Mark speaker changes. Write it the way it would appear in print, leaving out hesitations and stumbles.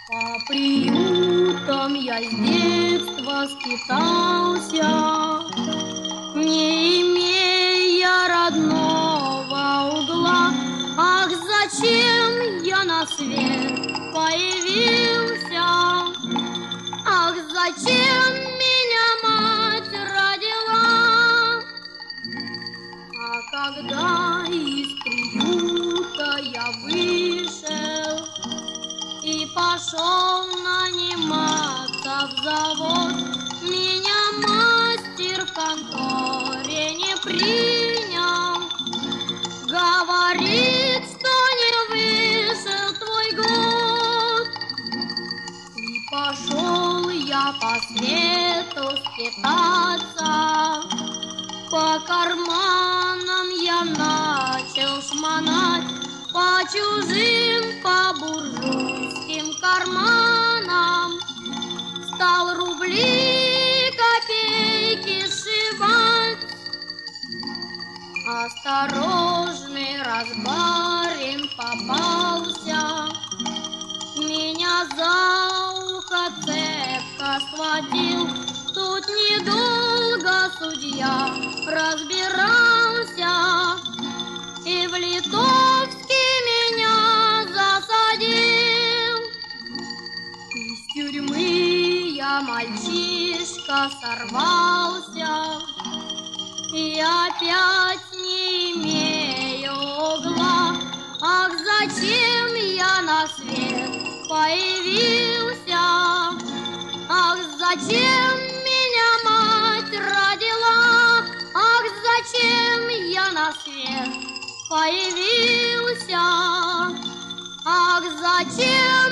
Speaker 1: По приютам я с детства скитался, не имея родного угла. Ах, зачем я на свет появился? Ах, зачем меня мать родила? А когда из приюта я вышел и пошел наниматься в завод, меня мастер в конторе не принял. Говорит, что не вышел твой год. И пошел я по свету скитаться, по карманам я начал шмонать, по чужим, по буржуйским карманам стал рубли, копейки сшивать. Осторожный разбарин попался, меня за ухо цепко схватил. Тут недолго судья разбирался и в Литовский меня засадил. Из тюрьмы я, мальчишка, сорвался и опять не имею угла. Ах, зачем я на свет появился? Ах, зачем меня мать родила? Ах, зачем я на свет появился? Ах, зачем